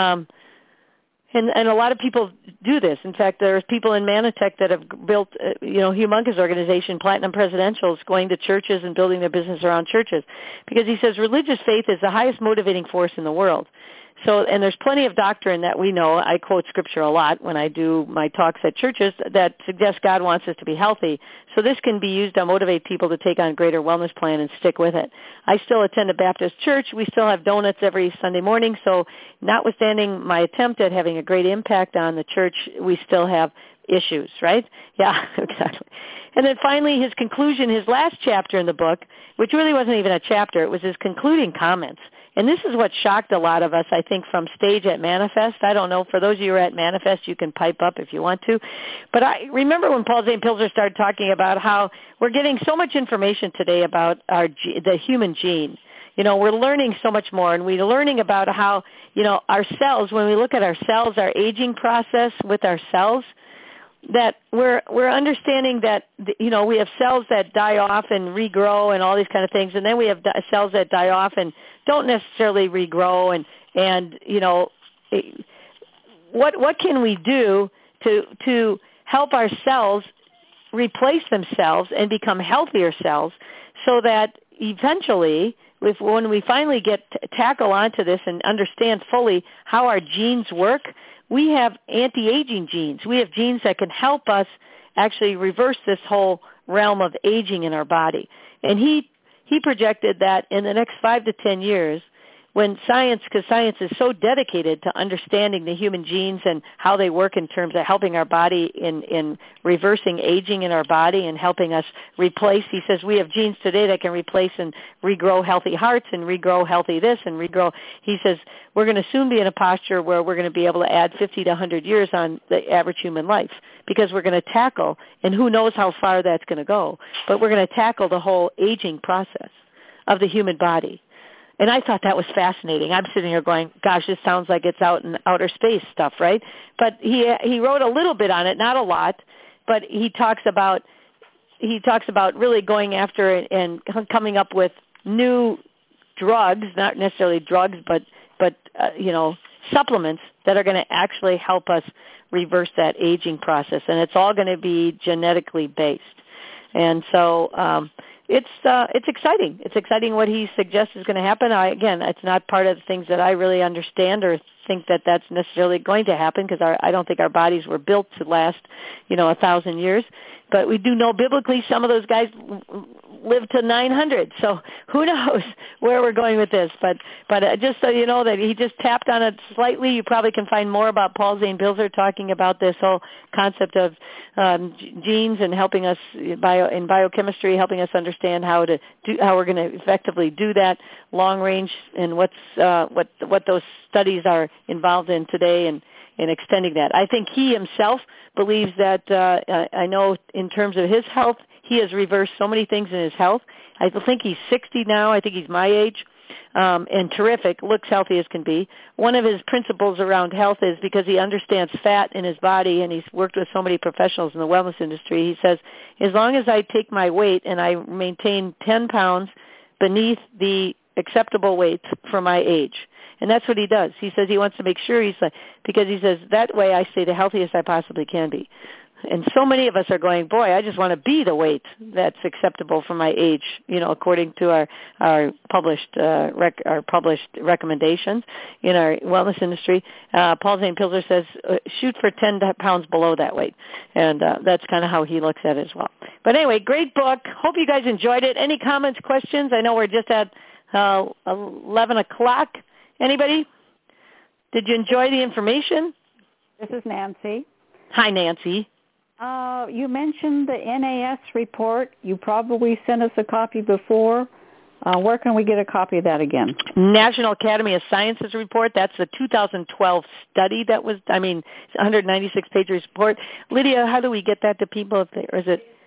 Speaker 1: And a lot of people do this. In fact, there's people in Manatech that have built, humongous organization, Platinum Presidentials, going to churches and building their business around churches. Because he says religious faith is the highest motivating force in the world. So, and there's plenty of doctrine that we know. I quote Scripture a lot when I do my talks at churches that suggest God wants us to be healthy. So this can be used to motivate people to take on a greater wellness plan and stick with it. I still attend a Baptist church. We still have donuts every Sunday morning. So notwithstanding my attempt at having a great impact on the church, we still have issues, right? Yeah, exactly. And then finally, his conclusion, his last chapter in the book, which really wasn't even a chapter, it was his concluding comments. And this is what shocked a lot of us, I think, from stage at Manifest. I don't know. For those of you who are at Manifest, you can pipe up if you want to. But I remember when Paul Zane Pilzer started talking about how we're getting so much information today about the human gene. We're learning so much more, and we're learning about how, our cells, when we look at our cells, our aging process with our cells, that we're understanding that, we have cells that die off and regrow and all these kind of things, and then we have cells that die off and don't necessarily regrow, and what can we do to help our cells replace themselves and become healthier cells so that eventually, when we finally tackle onto this and understand fully how our genes work, we have anti-aging genes. We have genes that can help us actually reverse this whole realm of aging in our body. And he projected that in the next 5 to 10 years, when because science is so dedicated to understanding the human genes and how they work in terms of helping our body in reversing aging in our body and helping us replace. He says we have genes today that can replace and regrow healthy hearts and regrow healthy this and regrow. He says we're going to soon be in a posture where we're going to be able to add 50 to 100 years on the average human life, because we're going to tackle, and who knows how far that's going to go, but we're going to tackle the whole aging process of the human body. And I thought that was fascinating. I'm sitting here going, gosh, this sounds like it's out in outer space stuff, right? But he wrote a little bit on it, not a lot, but he talks about really going after it and coming up with new drugs, not necessarily drugs, but supplements that are going to actually help us reverse that aging process. And it's all going to be genetically based. And so it's exciting. It's exciting what he suggests is going to happen. Again, it's not part of the things that I really understand or think that that's necessarily going to happen, because I don't think our bodies were built to last, 1,000 years. But we do know biblically some of those guys lived to 900. So who knows where we're going with this. But just so you know that he just tapped on it slightly. You probably can find more about Paul Zane Pilzer talking about this whole concept of genes and helping us in biochemistry, helping us understand how we're going to effectively do that long range, and what those studies are involved in today, and extending that. I think he himself believes that, I know in terms of his health, he has reversed so many things in his health. I think he's 60 now. I think he's my age, and terrific, looks healthy as can be. One of his principles around health is because he understands fat in his body, and he's worked with so many professionals in the wellness industry. He says, as long as I take my weight and I maintain 10 pounds beneath the acceptable weight for my age. And that's what he does. He says he wants to make sure because he says that way I stay the healthiest I possibly can be. And so many of us are going, boy, I just want to be the weight that's acceptable for my age, according to our published recommendations in our wellness industry. Paul Zane Pilzer says shoot for 10 pounds below that weight, and that's kind of how he looks at it as well. But anyway, great book. Hope you guys enjoyed it. Any comments, questions? I know we're just at 11 o'clock. Anybody? Did you enjoy the information?
Speaker 2: This is Nancy.
Speaker 1: Hi, Nancy.
Speaker 2: You mentioned the NAS report. You probably sent us a copy before. Where can we get a copy of that again?
Speaker 1: National Academy of Sciences report. That's the 2012 study that was, 196-page report. Lydia, how do we get that to people? Or is it?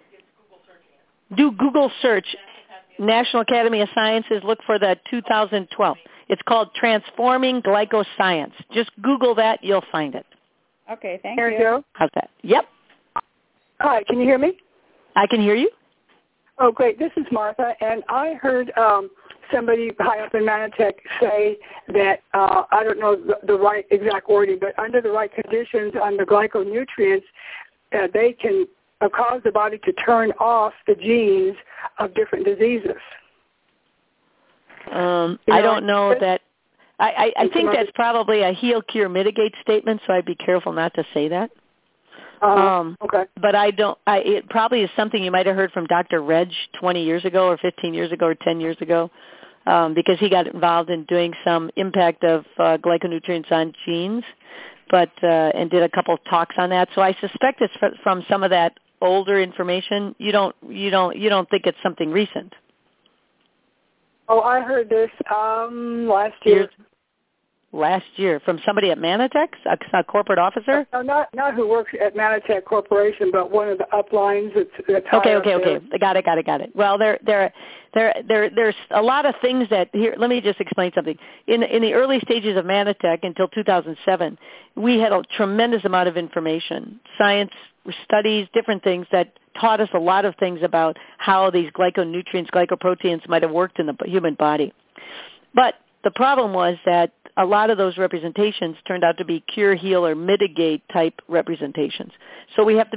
Speaker 1: Do Google search. National Academy of Sciences. Look for the 2012. It's called Transforming Glycoscience. Just Google that. You'll find it.
Speaker 2: Okay, thank you.
Speaker 1: How's that? Yep.
Speaker 3: Hi, can you hear me?
Speaker 1: I can hear you.
Speaker 3: Oh, great. This is Martha, and I heard somebody high up in Manatech say that, I don't know the right exact wording, but under the right conditions on the glyconutrients, they can cause the body to turn off the genes of different diseases.
Speaker 1: I don't know that. I think that's probably a heal, cure, mitigate statement, so I'd be careful not to say that.
Speaker 3: Okay.
Speaker 1: But I don't. It probably is something you might have heard from Dr. Reg 20 years ago, or 15 years ago, or 10 years ago, because he got involved in doing some impact of glyconutrients on genes, and did a couple of talks on that. So I suspect it's from some of that older information. You don't think it's something recent.
Speaker 3: Oh, I heard this last year.
Speaker 1: Last year from somebody at Manatech, a corporate officer?
Speaker 3: No, not who works at Manatech Corporation, but one of the uplines that's
Speaker 1: Okay. Got it. Well, there's a lot of things that here. Let me just explain something. In the early stages of Manatech until 2007, we had a tremendous amount of information, science studies, different things that taught us a lot of things about how these glyconutrients, glycoproteins might have worked in the human body. But the problem was that a lot of those representations turned out to be cure, heal, or mitigate type representations. So we have to be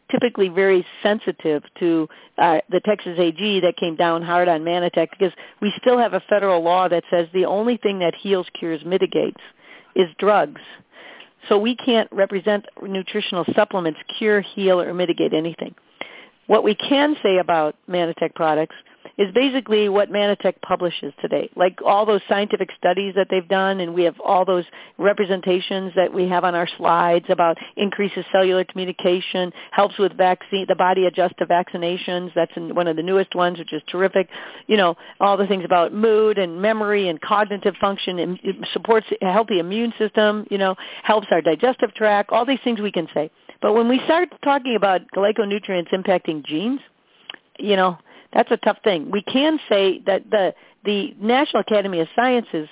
Speaker 1: typically very sensitive to the Texas AG that came down hard on Manatech, because we still have a federal law that says the only thing that heals, cures, mitigates is drugs. So we can't represent nutritional supplements cure, heal, or mitigate anything. What we can say about Manatech products is basically what Manatech publishes today, like all those scientific studies that they've done, and we have all those representations that we have on our slides about increases cellular communication, helps with vaccine, the body adjusts to vaccinations. That's one of the newest ones, which is terrific. You know, all the things about mood and memory and cognitive function, and it supports a healthy immune system, you know, helps our digestive tract, all these things we can say. But when we start talking about glyconutrients impacting genes, you know, that's a tough thing. We can say that the National Academy of Sciences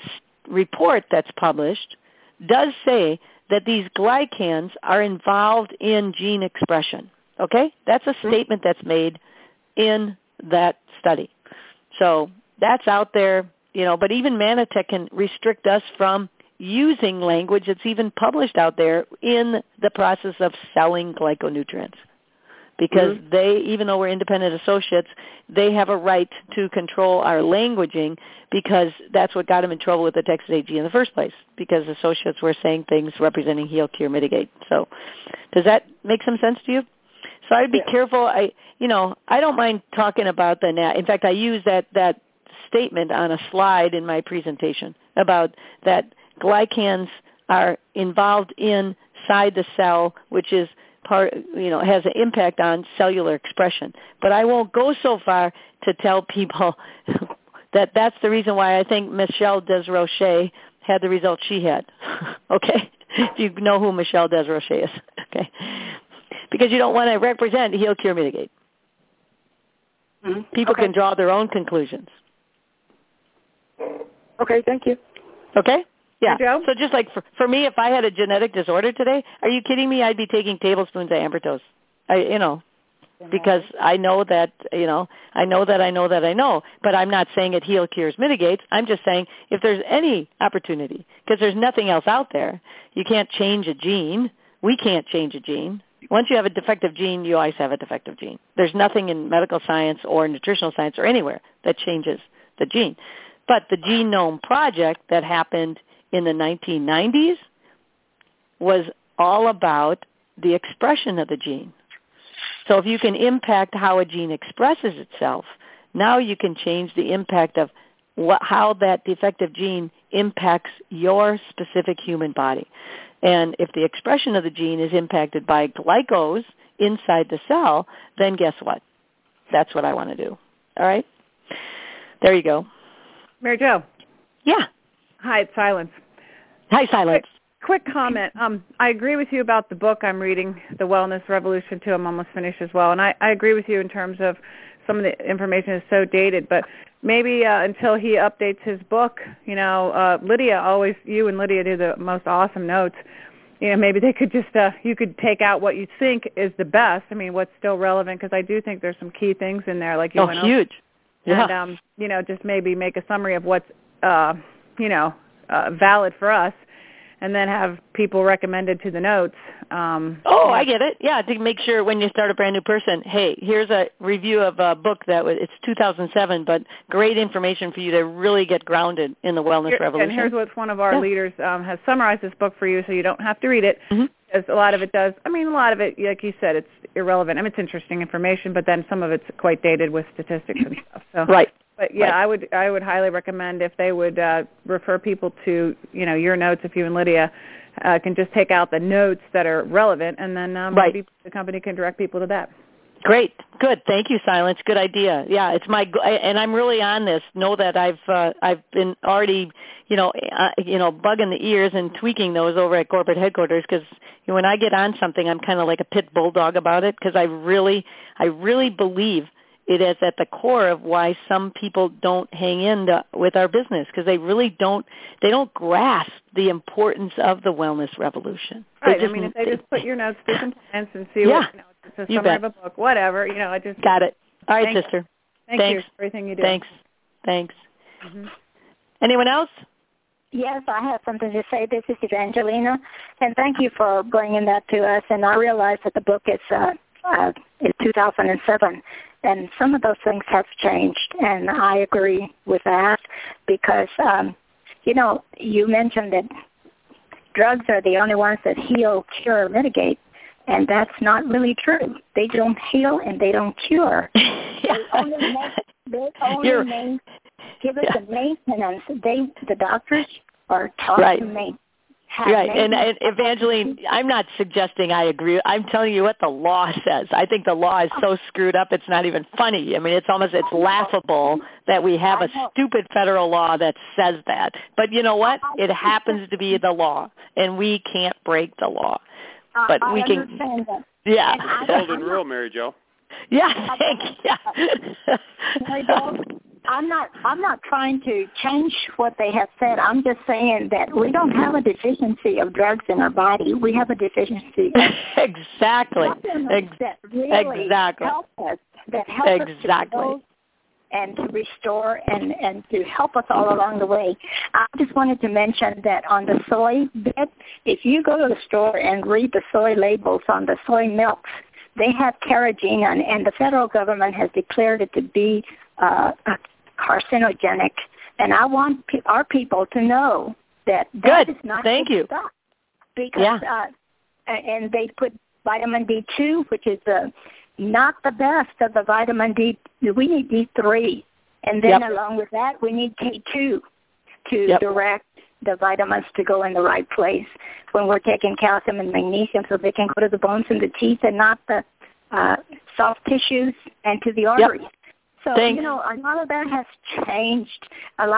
Speaker 1: report that's published does say that these glycans are involved in gene expression. Okay? That's a statement that's made in that study. So that's out there, you know, but even Manatech can restrict us from using language that's even published out there in the process of selling glyconutrients. Because they, even though we're independent associates, they have a right to control our languaging, because that's what got them in trouble with the Texas AG in the first place, because associates were saying things representing heal, cure, mitigate. So does that make some sense to you? So I'd be careful. I don't mind talking about in fact, I use that statement on a slide in my presentation about that glycans are involved inside the cell, which is has an impact on cellular expression. But I won't go so far to tell people that that's the reason why I think Michelle Desrochers had the results she had. Okay? If you know who Michelle Desrochers is. Okay? Because you don't want to represent heal, cure, mitigate. People can draw their own conclusions.
Speaker 3: Okay, thank you.
Speaker 1: Okay? Yeah.
Speaker 2: Joe?
Speaker 1: So just like for me, if I had a genetic disorder today, are you kidding me? I'd be taking tablespoons of Ambertose. Because I know that, I know, but I'm not saying it heals, cures, mitigates. I'm just saying if there's any opportunity, because there's nothing else out there. You can't change a gene. We can't change a gene. Once you have a defective gene, you always have a defective gene. There's nothing in medical science or nutritional science or anywhere that changes the gene. But the Genome Project that happened in the 1990s was all about the expression of the gene. So if you can impact how a gene expresses itself, now you can change the impact of how that defective gene impacts your specific human body. And if the expression of the gene is impacted by glycose inside the cell, then guess what? That's what I want to do. All right? There you go.
Speaker 2: Mary Jo.
Speaker 1: Yeah.
Speaker 2: Hi, it's Silence.
Speaker 1: Hi, Silence.
Speaker 2: Quick comment. I agree with you about the book I'm reading, The Wellness Revolution, too. I'm almost finished as well. And I agree with you in terms of some of the information is so dated. But maybe until he updates his book, Lydia you and Lydia do the most awesome notes. Maybe they could just, you could take out what you think is the best. I mean, what's still relevant, because I do think there's some key things in there. Like you went over.
Speaker 1: Huge. Yeah.
Speaker 2: And, just maybe make a summary of what's, valid for us, and then have people recommended to the notes.
Speaker 1: I get it. Yeah, to make sure when you start a brand new person, hey, here's a review of a book it's 2007, but great information for you to really get grounded in the wellness revolution.
Speaker 2: And here's what one of our leaders has summarized this book for you, so you don't have to read it. Because a lot of it, like you said, it's irrelevant. I mean, it's interesting information, but then some of it's quite dated with statistics and stuff. So.
Speaker 1: Right.
Speaker 2: But yeah, right. I would highly recommend if they would refer people to your notes. If you and Lydia can just take out the notes that are relevant, and then maybe the company can direct people to that.
Speaker 1: Great, good. Thank you, Silence. Good idea. Yeah, it's and I'm really on this. Know that I've been already bugging the ears and tweaking those over at corporate headquarters, because when I get on something, I'm kind of like a pit bulldog about it, because I really believe it is at the core of why some people don't hang in with our business, because they really don't grasp the importance of the wellness revolution.
Speaker 2: Right. If they just put your notes through compliance and see what, it's a summary of a book, whatever, I just...
Speaker 1: Got it. All right, sister.
Speaker 2: Thanks you for everything you do.
Speaker 1: Thanks. Anyone else?
Speaker 4: Yes, I have something to say. This is Evangelina, and thank you for bringing that to us. And I realize that the book is 2007, and some of those things have changed, and I agree with that because, you mentioned that drugs are the only ones that heal, cure, or mitigate, and that's not really true. They don't heal and they don't cure. They only give us the maintenance. The doctors are taught to maintain.
Speaker 1: Right, and Evangeline, I'm not suggesting I agree. I'm telling you what the law says. I think the law is so screwed up it's not even funny. I mean, it's laughable that we have a stupid federal law that says that. But you know what? It happens to be the law, and we can't break the law. But we can.
Speaker 4: Understand that.
Speaker 1: Yeah.
Speaker 5: Golden rule, Mary Jo.
Speaker 1: Yeah, thank you.
Speaker 4: Mary Jo, I'm not trying to change what they have said. I'm just saying that we don't have a deficiency of drugs in our body. We have a deficiency of
Speaker 1: exactly.
Speaker 4: That really help us. That help us to build and to restore and to help us all along the way. I just wanted to mention that on the soy bit, if you go to the store and read the soy labels on the soy milks, they have carrageenan, and the federal government has declared it to be carcinogenic. And I want our people to know that is not
Speaker 1: Thank you.
Speaker 4: stuff. Because, and they put vitamin D2, which is not the best of the vitamin D. We need D3. And then along with that, we need K2 to direct the vitamins to go in the right place when we're taking calcium and magnesium so they can go to the bones and the teeth and not the soft tissues and to the arteries. So, a lot of that has changed. And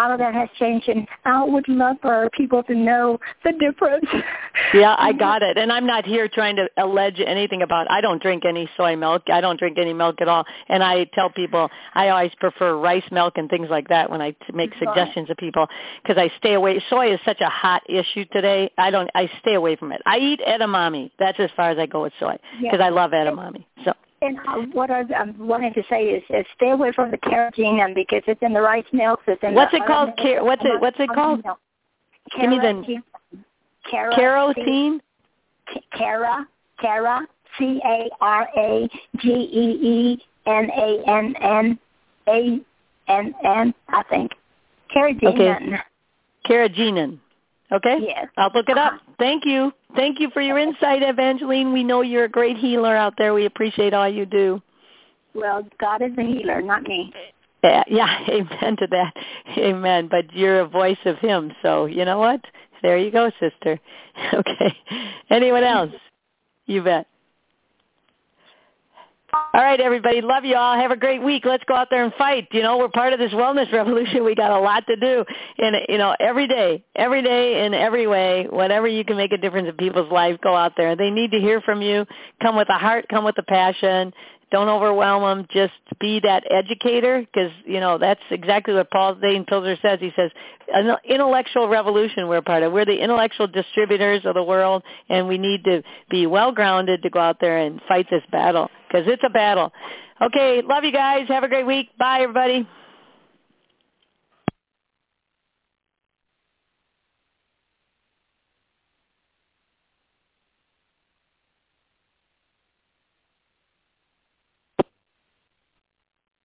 Speaker 4: I would love for our people to know the difference.
Speaker 1: Yeah, I got it. And I'm not here trying to allege anything about, I don't drink any soy milk. I don't drink any milk at all. And I tell people I always prefer rice milk and things like that when I make suggestions to people because I stay away. Soy is such a hot issue today. I stay away from it. I eat edamame. That's as far as I go with soy because I love edamame. So.
Speaker 4: And what I'm wanting to say is stay away from the carrageenan because it's in the rice milks. It's in
Speaker 1: What's it called? What's it called? Give me the carotene.
Speaker 4: Cara, CARAGEENNANNANN, I think. Carrageenan.
Speaker 1: Okay. Carrageenan. Okay?
Speaker 4: Yes.
Speaker 1: I'll look it up. Thank you. Thank you for your insight, Evangeline. We know you're a great healer out there. We appreciate all you do.
Speaker 4: Well, God is a healer, not me.
Speaker 1: Yeah, amen to that. Amen. But you're a voice of him. So you know what? There you go, sister. Okay. Anyone else? You bet. All right, everybody. Love you all. Have a great week. Let's go out there and fight. We're part of this wellness revolution. We got a lot to do. And, every day in every way, whatever you can make a difference in people's lives, go out there. They need to hear from you. Come with a heart. Come with a passion. Don't overwhelm them. Just be that educator because, that's exactly what Paul Dane Pilzer says. He says, an intellectual revolution we're part of. We're the intellectual distributors of the world, and we need to be well-grounded to go out there and fight this battle because it's a battle. Okay, love you guys. Have a great week. Bye, everybody.